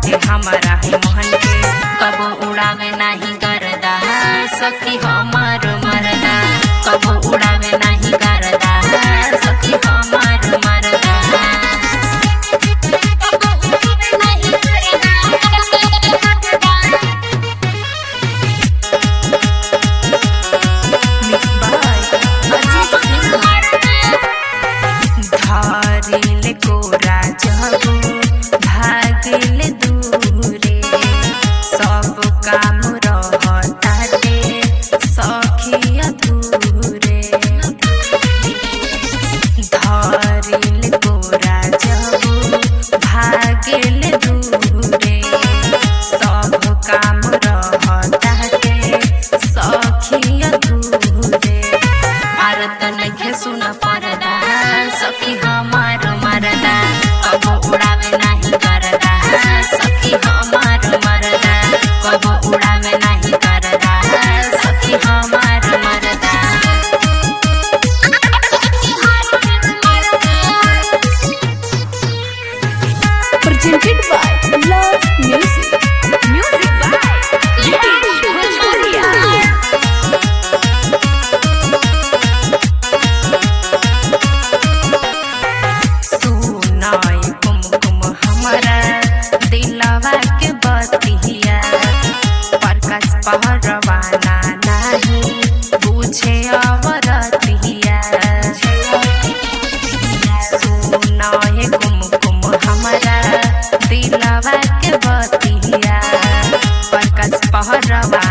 बाटे हमारा ही मोहन के कबो उड़ावे नहीं करदा सखी हमार मरदा कबो उड़ावे नहीं करदा सखी हमार मरदा धारिल कोरा जब भागिल दूरे सब काम रहताटे सखी अधूरे धारिल कोरा जब भागिल दूरे सब काम रहताटे सखी अधूरे भारत नइखे सुन परदा सखी हमार मरदा कबो उड़ावे नहीं करदा सखी हमार मरदा कबो उड़ावे नहीं करदा सखी हमार मरदा Presented by Love Music. Music by Bhojpuria. सुनाई कुमकुम हमारा दिलवा के बतिया प्रकाश पहरवाना नहीं बुझे अवरतिया सुनाई कुमकुम हमारा दिलवा के बतिया प्रकाश पहरवाना